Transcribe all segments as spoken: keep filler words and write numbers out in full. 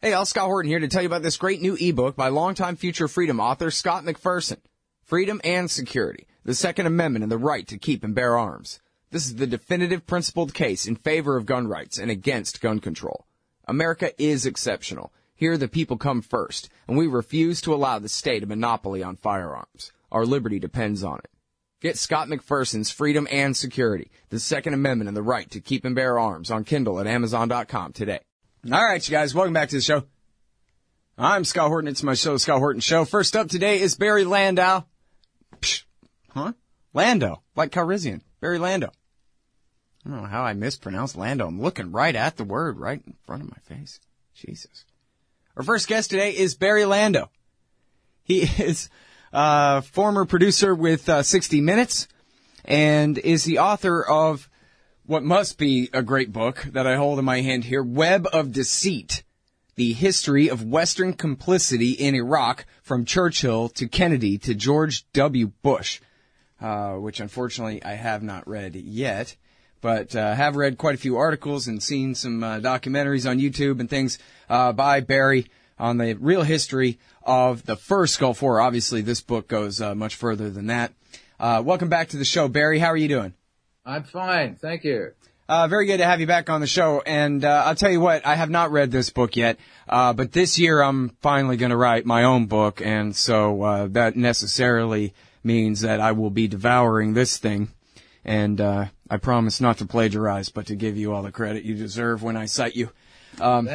Hey, Al Scott Horton here to tell you about this great new ebook by longtime future freedom author Scott McPherson. Freedom and Security, the Second Amendment and the Right to Keep and Bear Arms. This is the definitive principled case in favor of gun rights and against gun control. America is exceptional. Here the people come first, and we refuse to allow the state a monopoly on firearms. Our liberty depends on it. Get Scott McPherson's Freedom and Security, the Second Amendment and the Right to Keep and Bear Arms on Kindle at Amazon dot com today. All right, you guys, welcome back to the show. I'm Scott Horton. It's my show, The Scott Horton Show. First up today is Barry Landau. Psh, huh? Lando, like Calrissian. Barry Landau. I don't know how I mispronounced Lando. I'm looking right at the word right in front of my face. Jesus. Our first guest today is Barry Landau. He is a former producer with uh, sixty minutes and is the author of what must be a great book that I hold in my hand here, Web of Deceit, The History of Western Complicity in Iraq from Churchill to Kennedy to George W. Bush, uh, which unfortunately I have not read yet, but uh, have read quite a few articles and seen some uh, documentaries on YouTube and things uh, by Barry on the real history of the first Gulf War. Obviously, this book goes uh, much further than that. Uh, welcome back to the show, Barry. How are you doing? I'm fine, thank you. Uh, very good to have you back on the show. And uh, I'll tell you what, I have not read this book yet, uh, but this year I'm finally going to write my own book, and so uh, that necessarily means that I will be devouring this thing. And uh, I promise not to plagiarize, but to give you all the credit you deserve when I cite you um,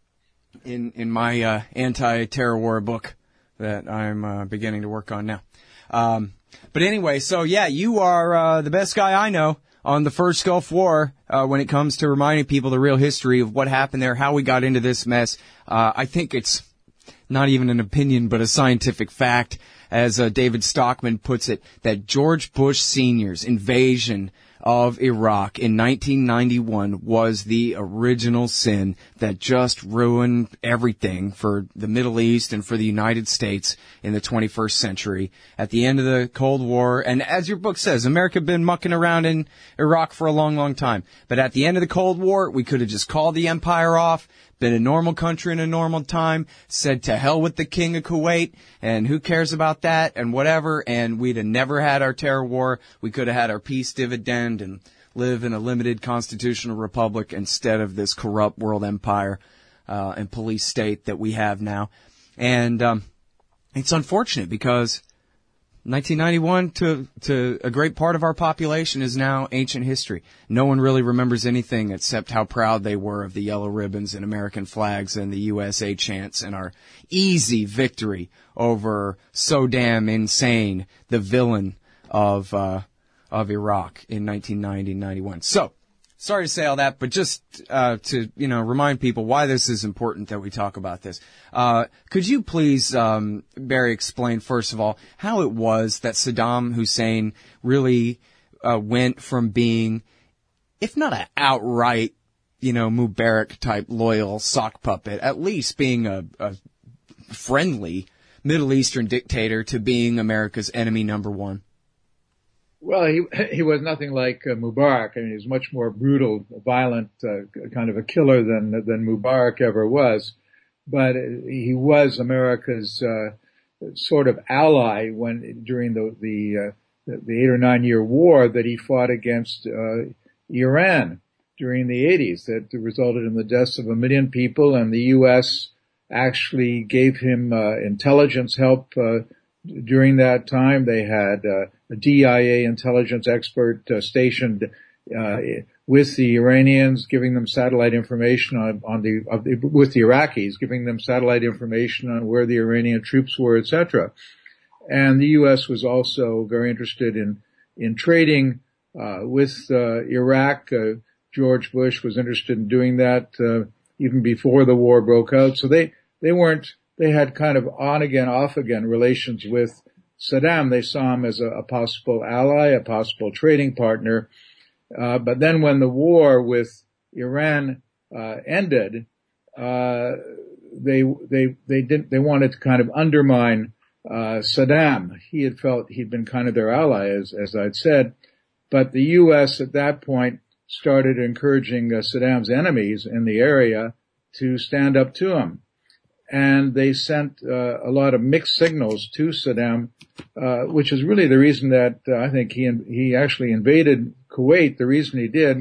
in in my uh, anti-terror war book that I'm uh, beginning to work on now. Um, but anyway, so yeah, you are uh, the best guy I know on the first Gulf War, uh, when it comes to reminding people the real history of what happened there, how we got into this mess. Uh, I think it's not even an opinion, but a scientific fact, as uh, David Stockman puts it, that George Bush Senior's invasion of Iraq in nineteen ninety-one was the original sin that just ruined everything for the Middle East and for the United States in the twenty-first century. At the end of the Cold War, and as your book says, America had been mucking around in Iraq for a long, long time. But at the end of the Cold War, we could have just called the empire off, been a normal country in a normal time, said to hell with the king of Kuwait, and who cares about that, and whatever, and we'd have never had our terror war. We could have had our peace dividend and live in a limited constitutional republic instead of this corrupt world empire uh, and police state that we have now. And um, it's unfortunate because nineteen ninety-one to to a great part of our population is now ancient history. No one really remembers anything except how proud they were of the yellow ribbons and American flags and the U S A chants and our easy victory over so damn insane, the villain of uh of Iraq in nineteen ninety ninety-one. So, sorry to say all that, but just uh to, you know, remind people why this is important that we talk about this. Uh could you please, um Barry, explain, first of all, how it was that Saddam Hussein really uh went from being, if not an outright, you know, Mubarak-type loyal sock puppet, at least being a, a friendly Middle Eastern dictator, to being America's enemy number one? Well, he he was nothing like uh, Mubarak. I mean, he was much more brutal, violent, uh, kind of a killer than than Mubarak ever was. But he was America's uh, sort of ally when during the the, uh, the eight or nine year war that he fought against uh, Iran during the eighties, that resulted in the deaths of a million people, and the U S actually gave him uh, intelligence help uh, during that time. They had uh, a D I A intelligence expert uh, stationed uh, with the Iranians, giving them satellite information on, on the, of the with the Iraqis, giving them satellite information on where the Iranian troops were, et cetera. And the U S was also very interested in in trading uh, with uh, Iraq. Uh, George Bush was interested in doing that uh, even before the war broke out. So they they weren't. They had kind of on-again, off-again relations with Saddam. They saw him as a, a possible ally, a possible trading partner. Uh, but then when the war with Iran uh, ended, uh, they they they didn't. They wanted to kind of undermine uh, Saddam. He had felt he'd been kind of their ally, as as I'd said. But the U S at that point started encouraging uh, Saddam's enemies in the area to stand up to him. and they sent uh, a lot of mixed signals to Saddam, uh, which is really the reason that uh, I think he he actually invaded Kuwait. The reason he did,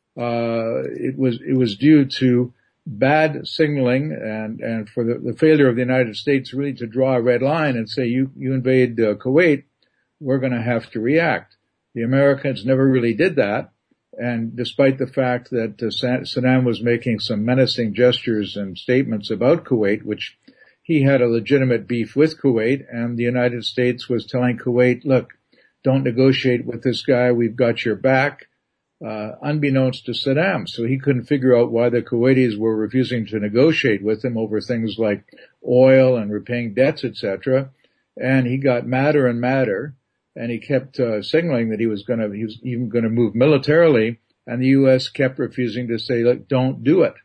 uh, it was it was due to bad signaling and and for the, the failure of the United States really to draw a red line and say you you invade uh, Kuwait, we're going to have to react. The Americans never really did that. And despite the fact that uh, Saddam was making some menacing gestures and statements about Kuwait, which he had a legitimate beef with Kuwait, and the United States was telling Kuwait, look, don't negotiate with this guy, we've got your back, uh, unbeknownst to Saddam. So he couldn't figure out why the Kuwaitis were refusing to negotiate with him over things like oil and repaying debts, et cetera. And he got madder and madder. And he kept uh, signaling that he was going to, he was even going to move militarily, and the U S kept refusing to say, look, don't do it.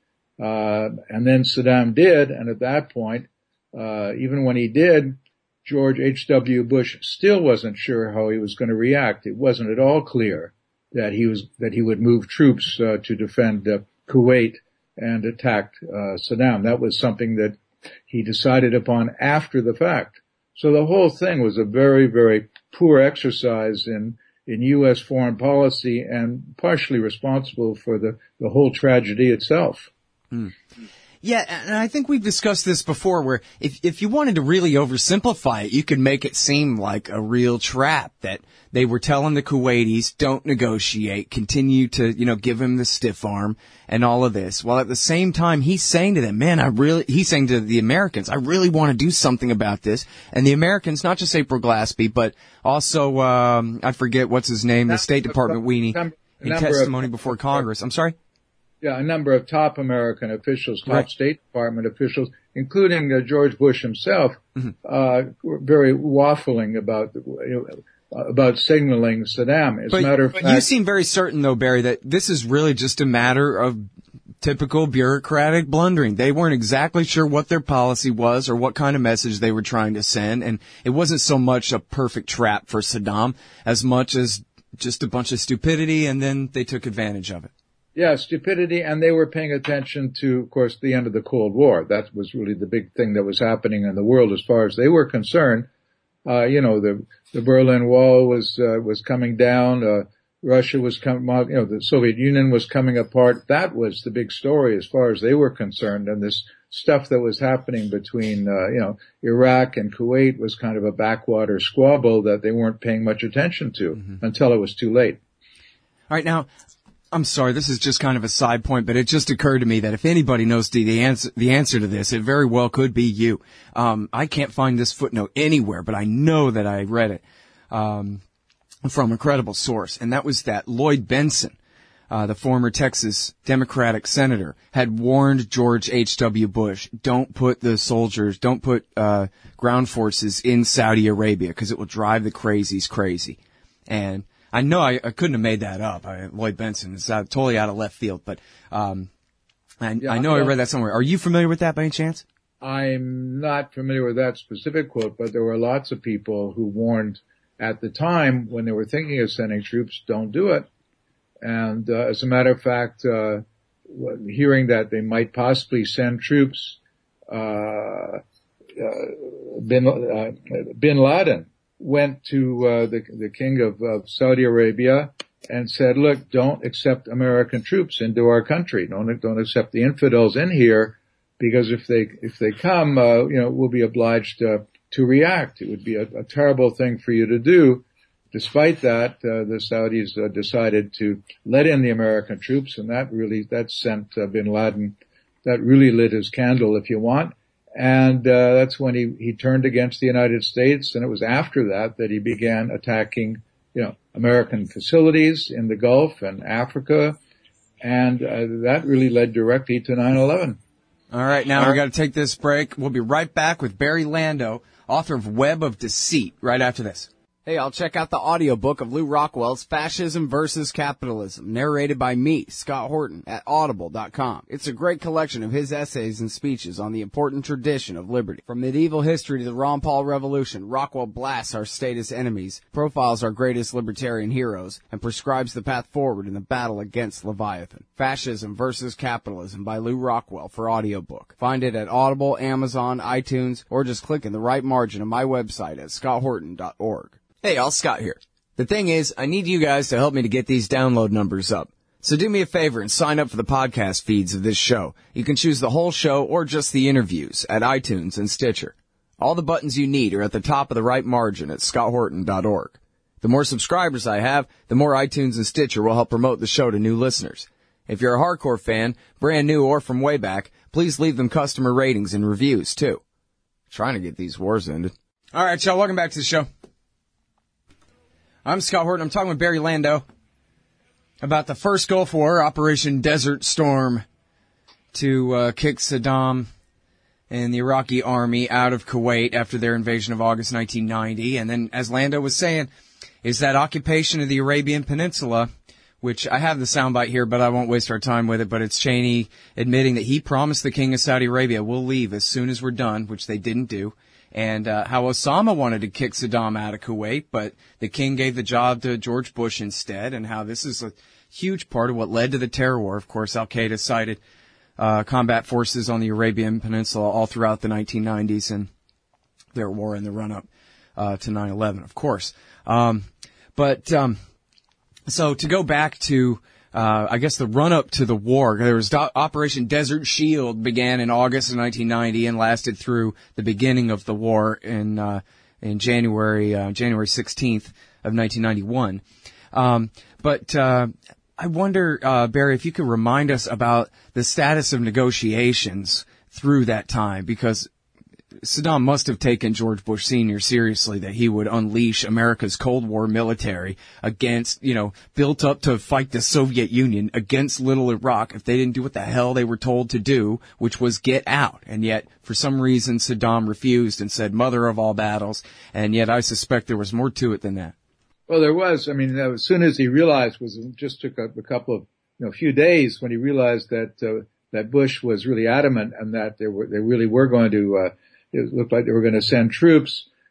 Uh, and then Saddam did, and at that point, uh, even when he did, George H W. Bush still wasn't sure how he was going to react. It wasn't at all clear that he was, that he would move troops uh, to defend uh, Kuwait and attack uh, Saddam. That was something that he decided upon after the fact. So the whole thing was a very, very poor exercise in, in U S foreign policy and partially responsible for the, the whole tragedy itself. Mm. Yeah, and I think we've discussed this before where if, if you wanted to really oversimplify it, you could make it seem like a real trap that they were telling the Kuwaitis, don't negotiate, continue to, you know, give him the stiff arm and all of this. While at the same time, he's saying to them, man, I really, he's saying to the Americans, I really want to do something about this. And the Americans, not just April Glaspie, but also, um, I forget what's his name, the State Department weenie, in testimony before Congress. I'm sorry? Yeah, a number of top American officials, top right. State Department officials, including uh, George Bush himself, mm-hmm. uh, were very waffling about you know, about signaling Saddam. As but, a matter of but fact, you seem very certain, though, Barry, that this is really just a matter of typical bureaucratic blundering. They weren't exactly sure what their policy was or what kind of message they were trying to send, and it wasn't so much a perfect trap for Saddam as much as just a bunch of stupidity, and then they took advantage of it. Yeah, stupidity, and they were paying attention to, of course, the end of the Cold War. That was really the big thing that was happening in the world as far as they were concerned. Uh, you know, the, the Berlin Wall was, uh, was coming down, uh, Russia was coming, you know, the Soviet Union was coming apart. That was the big story as far as they were concerned, and this stuff that was happening between, uh, you know, Iraq and Kuwait was kind of a backwater squabble that they weren't paying much attention to mm-hmm. until it was too late. All right, now, I'm sorry, this is just kind of a side point, but it just occurred to me that if anybody knows the answer, the answer to this, it very well could be you. Um, I can't find this footnote anywhere, but I know that I read it, um, from a credible source, and that was that Lloyd Bentsen, uh, the former Texas Democratic senator, had warned George H W. Bush, don't put the soldiers, don't put, uh, ground forces in Saudi Arabia, because it will drive the crazies crazy. And I know I, I couldn't have made that up. I, Lloyd Bentsen is out, totally out of left field, but um, I, yeah, I know I, I read that somewhere. Are you familiar with that by any chance? I'm not familiar with that specific quote, but there were lots of people who warned at the time when they were thinking of sending troops, don't do it. And uh, as a matter of fact, uh, hearing that they might possibly send troops, uh, uh, bin, uh, bin Laden went to uh, the, the king of, of Saudi Arabia and said, look, don't accept American troops into our country. Don't, don't accept the infidels in here, because if they, if they come, uh, you know, we'll be obliged uh, to react. It would be a, a terrible thing for you to do. Despite that, uh, the Saudis uh, decided to let in the American troops, and that really, that sent uh, bin Laden, that really lit his candle, if you want. And uh, that's when he, he turned against the United States, and it was after that that he began attacking, you know, American facilities in the Gulf and Africa, and uh, that really led directly to nine eleven. All right, now we got to take this break. We'll be right back with Barry Lando, author of Web of Deceit, right after this. Hey, I'll check out the audiobook of Lew Rockwell's Fascism versus Capitalism, narrated by me, Scott Horton, at audible dot com. It's a great collection of his essays and speeches on the important tradition of liberty. From medieval history to the Ron Paul Revolution, Rockwell blasts our statist enemies, profiles our greatest libertarian heroes, and prescribes the path forward in the battle against Leviathan. Fascism versus Capitalism by Lew Rockwell for audiobook. Find it at Audible, Amazon, iTunes, or just click in the right margin of my website at scott horton dot org. Hey, all, Scott here. The thing is, I need you guys to help me to get these download numbers up. So do me a favor and sign up for the podcast feeds of this show. You can choose the whole show or just the interviews at iTunes and Stitcher. All the buttons you need are at the top of the right margin at scott horton dot org. The more subscribers I have, the more iTunes and Stitcher will help promote the show to new listeners. If you're a hardcore fan, brand new or from way back, please leave them customer ratings and reviews, too. I'm trying to get these wars ended. All right, y'all, welcome back to the show. I'm Scott Horton. I'm talking with Barry Lando about the first Gulf War, Operation Desert Storm, to uh, kick Saddam and the Iraqi army out of Kuwait after their invasion of August nineteen ninety. And then, as Lando was saying, is that occupation of the Arabian Peninsula, which I have the soundbite here, but I won't waste our time with it. But it's Cheney admitting that he promised the king of Saudi Arabia, we'll leave as soon as we're done, which they didn't do. And uh, how Osama wanted to kick Saddam out of Kuwait, but the king gave the job to George Bush instead, and how this is a huge part of what led to the terror war. Of course, al-Qaeda cited uh, combat forces on the Arabian Peninsula all throughout the nineteen nineties and their war in the run-up uh, to nine eleven, of course. Um, but um, so to go back to Uh, I guess the run-up to the war, there was do- Operation Desert Shield began in August of nineteen ninety and lasted through the beginning of the war in uh, in January uh, January sixteenth of nineteen ninety-one. Um, but uh, I wonder, uh, Barry, if you could remind us about the status of negotiations through that time, because Saddam must have taken George Bush Senior seriously, that he would unleash America's Cold War military against, you know, built up to fight the Soviet Union against little Iraq if they didn't do what the hell they were told to do, which was get out. And yet, for some reason, Saddam refused and said, mother of all battles. And yet, I suspect there was more to it than that. Well, there was. I mean, as soon as he realized, was it just took a, a couple of, you know, few days when he realized that uh, that Bush was really adamant and that they were they really were going to. Uh, It looked like they were going to send troops,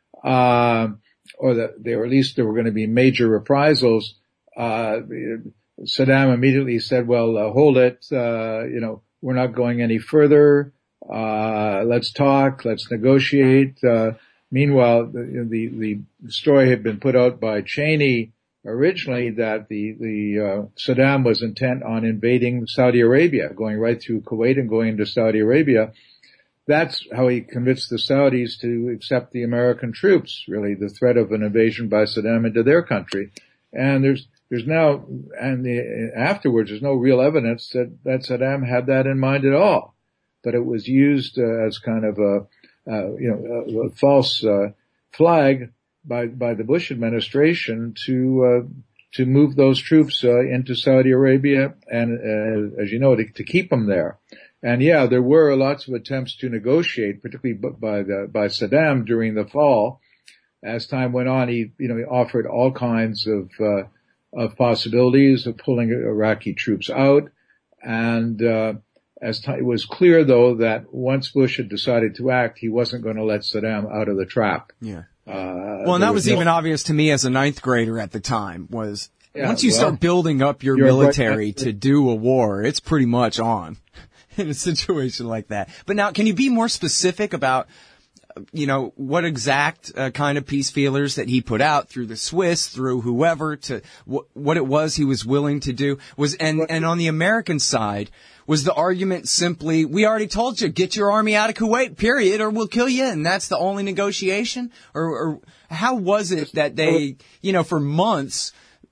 uh, or that they were, at least there were going to be major reprisals. Uh, Saddam immediately said, well, uh, hold it. Uh, you know, we're not going any further. Uh, let's talk. Let's negotiate. Uh, meanwhile, the, the, the story had been put out by Cheney originally that the, the, uh, Saddam was intent on invading Saudi Arabia, going right through Kuwait and going into Saudi Arabia. That's how he convinced the Saudis to accept the American troops, really, the threat of an invasion by Saddam into their country. And there's, there's now, and the, afterwards, there's no real evidence that, that Saddam had that in mind at all. But it was used uh, as kind of a, uh, you know, a, a false, uh, flag by, by the Bush administration to, uh, to move those troops, uh, into Saudi Arabia and, uh, as you know, to, to keep them there. And yeah, there were lots of attempts to negotiate, particularly by the, by Saddam during the fall. As time went on, he, you know, he offered all kinds of, uh, of possibilities of pulling Iraqi troops out. And, uh, as time, it was clear though that once Bush had decided to act, he wasn't going to let Saddam out of the trap. Yeah. Uh, well, and that was, was no, even obvious to me as a ninth grader at the time was yeah, once you well, start building up your military right, to do a war, it's pretty much on. In a situation like that. But now, can you be more specific about, you know, what exact uh, kind of peace feelers that he put out through the Swiss, through whoever, to wh- what it was he was willing to do? Was and and on the American side, was the argument simply, we already told you, get your army out of Kuwait, period, or we'll kill you, and that's the only negotiation? Or, or how was it that they, you know, for months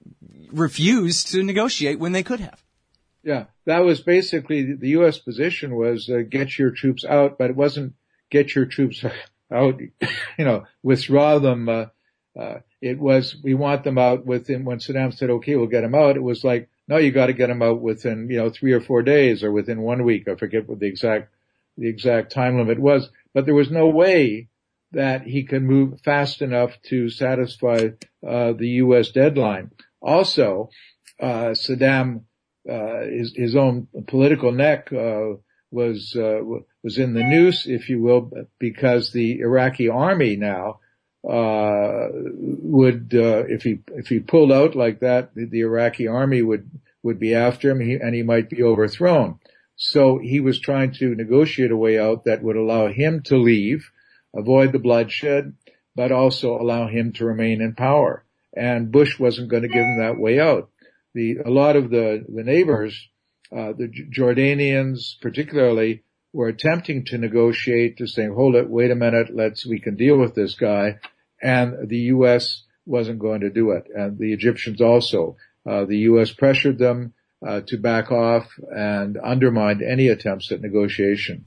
refused to negotiate when they could have? Yeah, that was basically the U S position was uh, get your troops out, but it wasn't get your troops out, you know, withdraw them. Uh, uh, it was we want them out within, when Saddam said, okay, we'll get them out, it was like, no, you got to get them out within, you know, three or four days or within one week. I forget what the exact, the exact time limit was, but there was no way that he could move fast enough to satisfy uh, the U S deadline. Also, uh, Saddam, uh, his, his own political neck uh, was uh, was in the noose, if you will, because the Iraqi army now uh would uh, if he if he pulled out like that, the, the Iraqi army would would be after him, and he might be overthrown. So he was trying to negotiate a way out that would allow him to leave, avoid the bloodshed, but also allow him to remain in power. And Bush wasn't going to give him that way out. The a lot of the the neighbors, uh the Jordanians particularly, were attempting to negotiate, to say, hold it, wait a minute, let's we can deal with this guy. And the U S wasn't going to do it. And the Egyptians also. Uh, the U S pressured them uh, to back off and undermined any attempts at negotiation.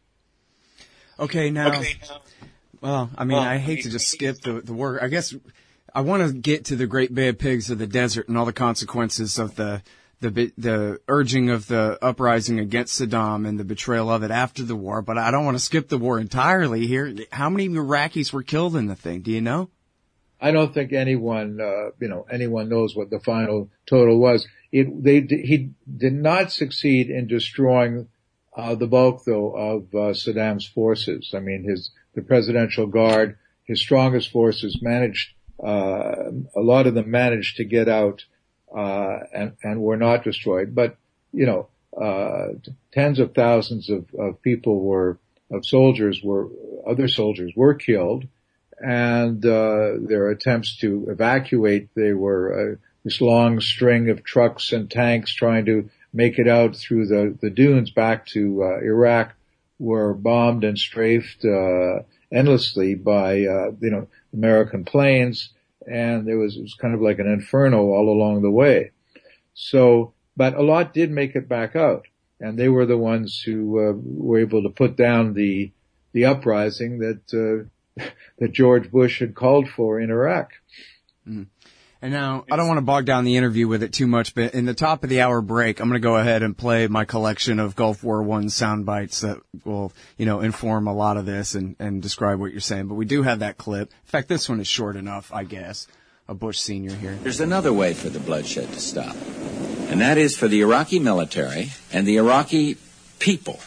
Okay, now, okay, now. well, I mean, well, I hate to just skip the, the word. I guess I want to get to the great bad pigs of the desert and all the consequences of the the the urging of the uprising against Saddam and the betrayal of it after the war, but I don't want to skip the war entirely here. How many Iraqis were killed in the thing? Do you know? I don't think anyone, uh, you know, anyone knows what the final total was. It, they, he did not succeed in destroying uh, the bulk, though, of uh, Saddam's forces. I mean, his the Presidential Guard, his strongest forces managed, uh, a lot of them managed to get out. Uh, and, and were not destroyed. But, you know, uh, tens of thousands of, of people were, of soldiers were, other soldiers were killed. And, uh, their attempts to evacuate, they were, uh, this long string of trucks and tanks trying to make it out through the, the dunes back to, uh, Iraq were bombed and strafed, uh, endlessly by, uh, you know, American planes. And there was, it was kind of like an inferno all along the way. So, but a lot did make it back out. And they were the ones who, uh, were able to put down the, the uprising that, uh, that George Bush had called for in Iraq. Mm. And now, I don't want to bog down the interview with it too much, but in the top of the hour break, I'm going to go ahead and play my collection of Gulf War One sound bites that will, you know, inform a lot of this and, and describe what you're saying. But we do have that clip. In fact, this one is short enough, I guess. A Bush senior here. There's another way for the bloodshed to stop, and that is for the Iraqi military and the Iraqi people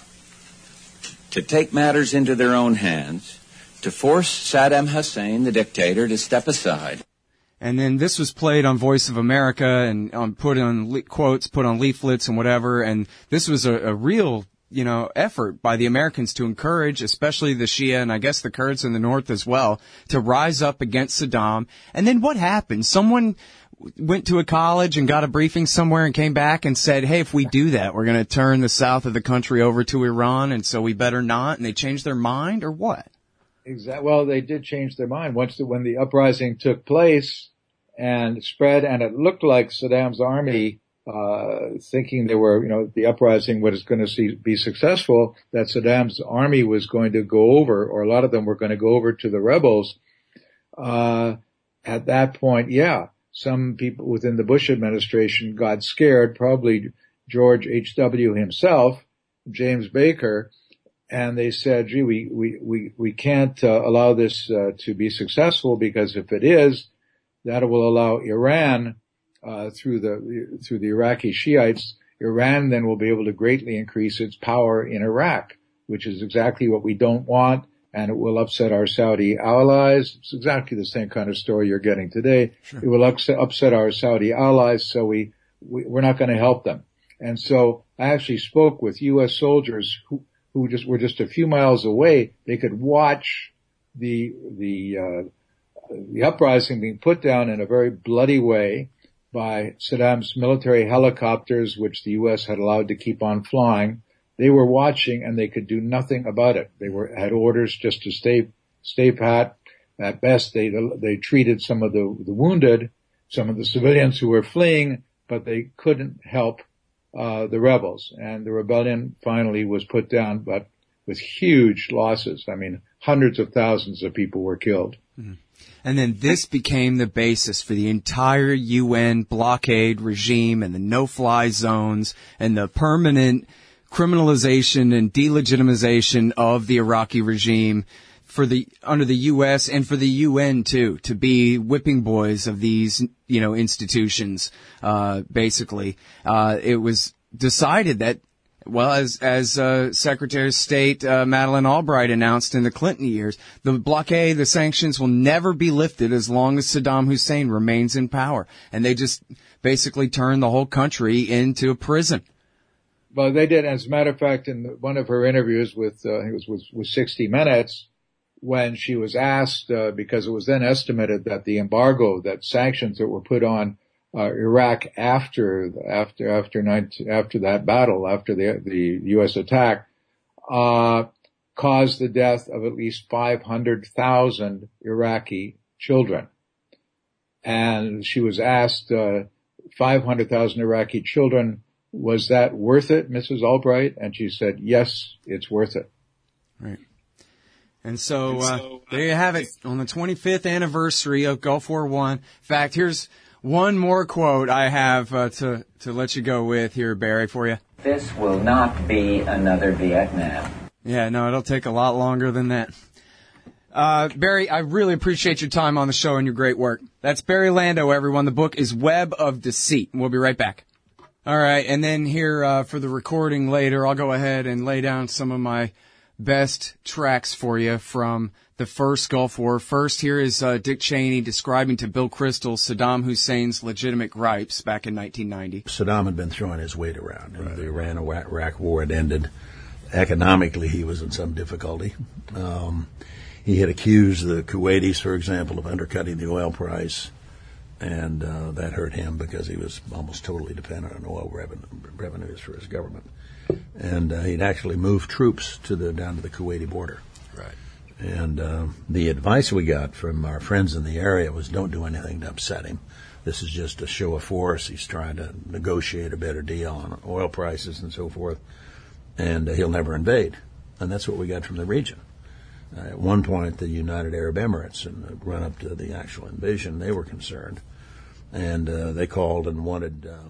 to take matters into their own hands, to force Saddam Hussein, the dictator, to step aside. And then this was played on Voice of America and um, put on le- quotes, put on leaflets and whatever. And this was a, a real, you know, effort by the Americans to encourage, especially the Shia and I guess the Kurds in the north as well, to rise up against Saddam. And then what happened? Someone went to a college and got a briefing somewhere and came back and said, hey, if we do that, we're going to turn the south of the country over to Iran, and so we better not. And they changed their mind, or what? Exactly. Well, they did change their mind once the, when the uprising took place and spread, and it looked like Saddam's army, uh, thinking they were, you know, the uprising was going to see, be successful, that Saddam's army was going to go over, or a lot of them were going to go over to the rebels. Uh, at that point, yeah, some people within the Bush administration got scared, probably George H W himself, James Baker, and they said, gee, we, we, we, we can't uh, allow this uh, to be successful, because if it is, that will allow Iran, uh, through the, through the Iraqi Shiites, Iran then will be able to greatly increase its power in Iraq, which is exactly what we don't want, and it will upset our Saudi allies. It's exactly the same kind of story you're getting today. Sure. It will upset, upset our Saudi allies, so we, we we're not going to help them. And so I actually spoke with U S soldiers who, who just were just a few miles away. They could watch the, the, uh, the uprising being put down in a very bloody way by Saddam's military helicopters, which the U S had allowed to keep on flying. They were watching, and they could do nothing about it. They were, had orders just to stay, stay pat. At best, they, they treated some of the, the wounded, some of the civilians who were fleeing, but they couldn't help, uh, the rebels. And the rebellion finally was put down, but with huge losses. I mean, hundreds of thousands of people were killed. Mm-hmm. And then this became the basis for the entire U N blockade regime and the no-fly zones and the permanent criminalization and delegitimization of the Iraqi regime for the, under the U S and for the U N too, to be whipping boys of these, you know, institutions, uh, basically. Uh, it was decided that, well, as, as, uh, Secretary of State, uh, Madeleine Albright announced in the Clinton years, the blockade, the sanctions will never be lifted as long as Saddam Hussein remains in power. And they just basically turned the whole country into a prison. Well, they did. As a matter of fact, in one of her interviews with, uh, I think it was with, with sixty minutes, when she was asked, uh, because it was then estimated that the embargo, that sanctions that were put on uh, Iraq after, after, after, nineteen, after that battle, after the, the U S attack, uh, caused the death of at least five hundred thousand Iraqi children. And she was asked, uh, five hundred thousand Iraqi children, was that worth it, Missus Albright? And she said, yes, it's worth it. Right. And so, uh, there you have it on the twenty-fifth anniversary of Gulf War One. In fact, here's one more quote I have, uh, to, to let you go with here, Barry, for you. This will not be another Vietnam. Yeah, no, it'll take a lot longer than that. Uh, Barry, I really appreciate your time on the show and your great work. That's Barry Lando, everyone. The book is Web of Deceit. We'll be right back. All right, and then here uh, for the recording later, I'll go ahead and lay down some of my best tracks for you from the first Gulf War. First, here is uh, Dick Cheney describing to Bill Kristol Saddam Hussein's legitimate gripes back in nineteen ninety. Saddam had been throwing his weight around. Right. The Iran-Iraq war had ended. Economically, he was in some difficulty. Um, he had accused the Kuwaitis, for example, of undercutting the oil price. And uh, that hurt him because he was almost totally dependent on oil revenue, revenues for his government. And uh, he'd actually moved troops to the down to the Kuwaiti border. Right. And uh, the advice we got from our friends in the area was don't do anything to upset him. This is just a show of force. He's trying to negotiate a better deal on oil prices and so forth. And uh, he'll never invade. And that's what we got from the region. Uh, at one point, the United Arab Emirates, and the run up to the actual invasion, they were concerned. And uh, they called and wanted... Uh...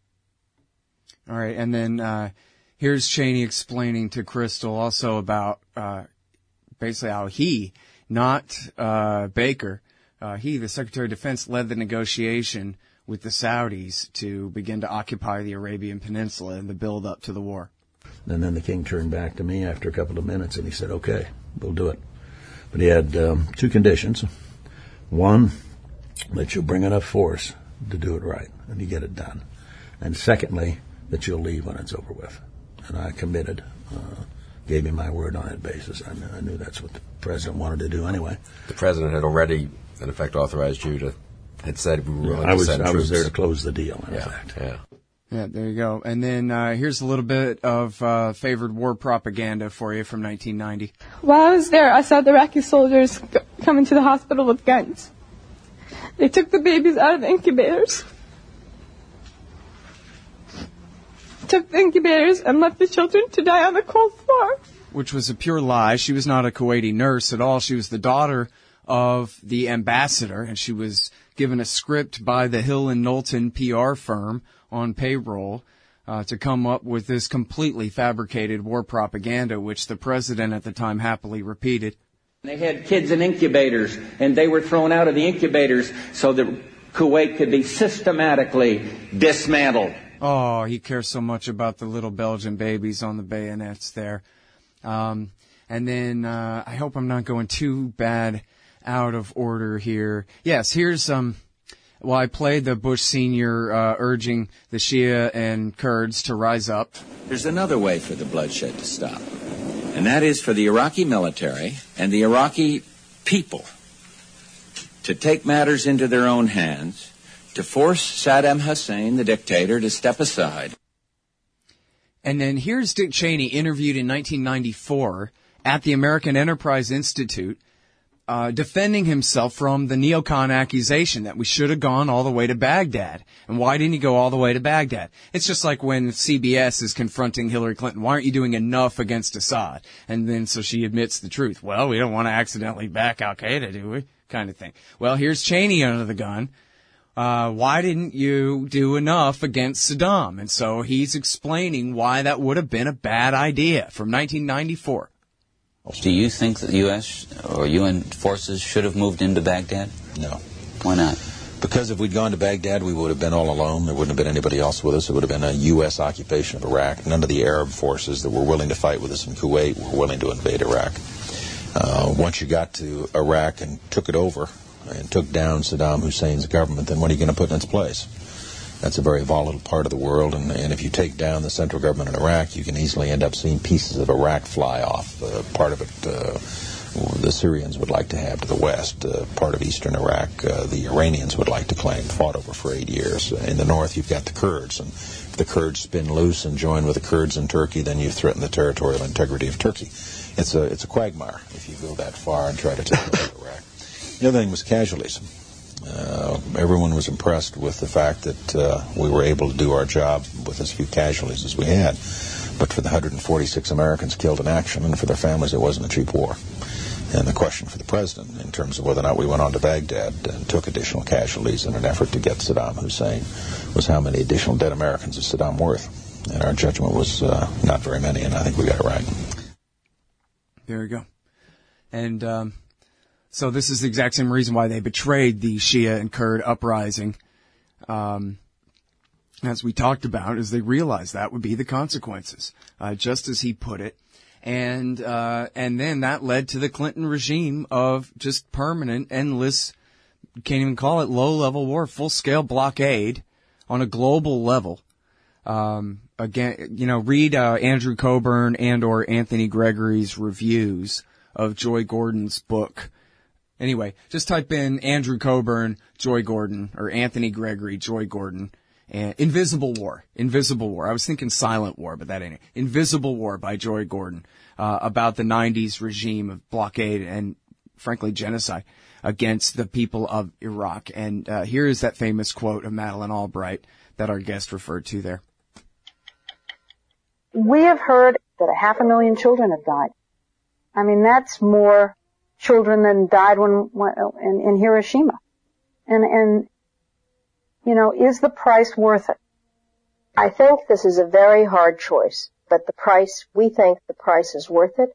All right, and then uh, here's Cheney explaining to Kristol also about uh, basically how he, not uh, Baker, uh, he, the Secretary of Defense, led the negotiation with the Saudis to begin to occupy the Arabian Peninsula in the build-up to the war. And then the king turned back to me after a couple of minutes and he said, okay, we'll do it. But he had um, two conditions. One, that you'll bring enough force to do it right and you get it done. And secondly, that you'll leave when it's over with. And I committed, uh, gave him my word on that basis. I knew, I knew that's what the president wanted to do anyway. The president had already, in effect, authorized you to, had said we were willing yeah, I to was, send I troops. was there to close the deal, in yeah, effect. Yeah. Yeah, there you go. And then uh, here's a little bit of uh, favored war propaganda for you from nineteen ninety. While I was there, I saw the Iraqi soldiers g- come into the hospital with guns. They took the babies out of the incubators, took the incubators, and left the children to die on the cold floor. Which was a pure lie. She was not a Kuwaiti nurse at all. She was the daughter of the ambassador, and she was given a script by the Hill and Knowlton P R firm on payroll uh, to come up with this completely fabricated war propaganda, which the president at the time happily repeated. They had kids in incubators, and they were thrown out of the incubators so that Kuwait could be systematically dismantled. Oh, he cares so much about the little Belgian babies on the bayonets there. Um, and then uh, I hope I'm not going too bad out of order here. Yes, here's um. Well, I played the Bush Senior uh, urging the Shia and Kurds to rise up. There's another way for the bloodshed to stop, and that is for the Iraqi military and the Iraqi people to take matters into their own hands, to force Saddam Hussein, the dictator, to step aside. And then here's Dick Cheney interviewed in nineteen ninety-four at the American Enterprise Institute, Uh, defending himself from the neocon accusation that we should have gone all the way to Baghdad. And why didn't he go all the way to Baghdad? It's just like when C B S is confronting Hillary Clinton. Why aren't you doing enough against Assad? And then so she admits the truth. Well, we don't want to accidentally back Al-Qaeda, do we? Kind of thing. Well, here's Cheney under the gun. Uh, why didn't you do enough against Saddam? And so he's explaining why that would have been a bad idea from nineteen ninety-four. Do you think that the U S or U N forces should have moved into Baghdad? No. Why not? Because if we'd gone to Baghdad, we would have been all alone. There wouldn't have been anybody else with us. It would have been a U S occupation of Iraq. None of the Arab forces that were willing to fight with us in Kuwait were willing to invade Iraq. Uh, once you got to Iraq and took it over and took down Saddam Hussein's government, then what are you going to put in its place? That's a very volatile part of the world, and, and if you take down the central government in Iraq, you can easily end up seeing pieces of Iraq fly off. Uh, part of it uh, the Syrians would like to have to the west. Uh, part of eastern Iraq uh, the Iranians would like to claim, fought over for eight years. In the north, you've got the Kurds, and if the Kurds spin loose and join with the Kurds in Turkey, then you threaten the territorial integrity of Turkey. It's a, it's a quagmire if you go that far and try to take over Iraq. The other thing was casualties. Uh, everyone was impressed with the fact that uh, we were able to do our job with as few casualties as we had. But for the one hundred forty-six Americans killed in action and for their families, it wasn't a cheap war. And the question for the president, in terms of whether or not we went on to Baghdad and took additional casualties in an effort to get Saddam Hussein, was how many additional dead Americans is Saddam worth? And our judgment was uh, not very many, and I think we got it right. There you go. And um, so this is the exact same reason why they betrayed the Shia and Kurd uprising. Um, as we talked about, is they realized that would be the consequences, uh, just as he put it. And, uh, and then that led to the Clinton regime of just permanent, endless, can't even call it low-level war, full-scale blockade on a global level. Um, again, you know, read, uh, Andrew Coburn and or Anthony Gregory's reviews of Joy Gordon's book. Anyway, just type in Andrew Coburn, Joy Gordon, or Anthony Gregory, Joy Gordon, and Invisible War. Invisible War. I was thinking Silent War, but that ain't it. Invisible War by Joy Gordon, uh, about the nineties regime of blockade and, frankly, genocide against the people of Iraq. And, uh, here is that famous quote of Madeleine Albright that our guest referred to there. We have heard that a half a million children have died. I mean, that's more children than died when, when in, in Hiroshima. And, and, you know, is the price worth it? I think this is a very hard choice, but the price, we think the price is worth it.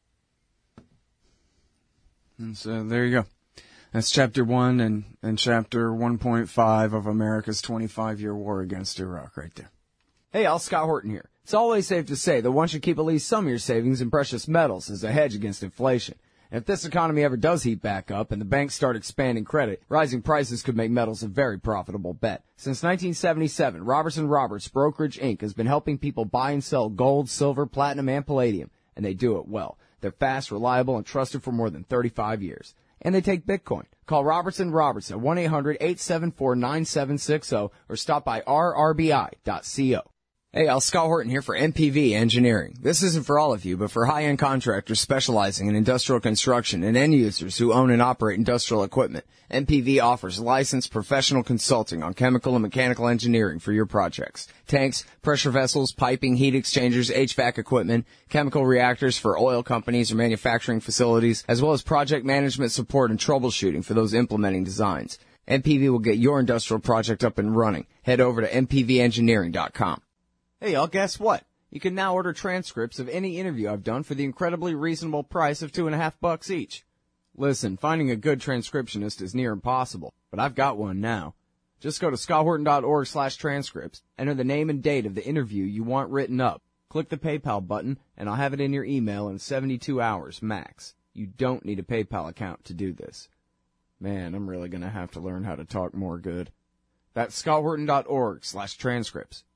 And so there you go. That's chapter one and, and chapter one point five of America's twenty-five year war against Iraq right there. Hey, Al, Scott Horton here. It's always safe to say that one should keep at least some of your savings in precious metals as a hedge against inflation. And if this economy ever does heat back up and the banks start expanding credit, rising prices could make metals a very profitable bet. Since nineteen seventy-seven, Robertson Roberts Brokerage Incorporated has been helping people buy and sell gold, silver, platinum, and palladium, and they do it well. They're fast, reliable, and trusted for more than thirty-five years. And they take Bitcoin. Call Robertson Roberts at one eight hundred eight seven four nine seven six zero or stop by r r b i dot co. Hey, Al, Scott Horton here for M P V Engineering. This isn't for all of you, but for high-end contractors specializing in industrial construction and end users who own and operate industrial equipment. M P V offers licensed professional consulting on chemical and mechanical engineering for your projects. Tanks, pressure vessels, piping, heat exchangers, H V A C equipment, chemical reactors for oil companies or manufacturing facilities, as well as project management support and troubleshooting for those implementing designs. M P V will get your industrial project up and running. Head over to m p v engineering dot com. Hey, y'all, guess what? You can now order transcripts of any interview I've done for the incredibly reasonable price of two and a half bucks each. Listen, finding a good transcriptionist is near impossible, but I've got one now. Just go to scott horton dot org slash transcripts, enter the name and date of the interview you want written up, click the PayPal button, and I'll have it in your email in seventy-two hours max. You don't need a PayPal account to do this. Man, I'm really gonna have to learn how to talk more good. That's scott horton dot org slash transcripts.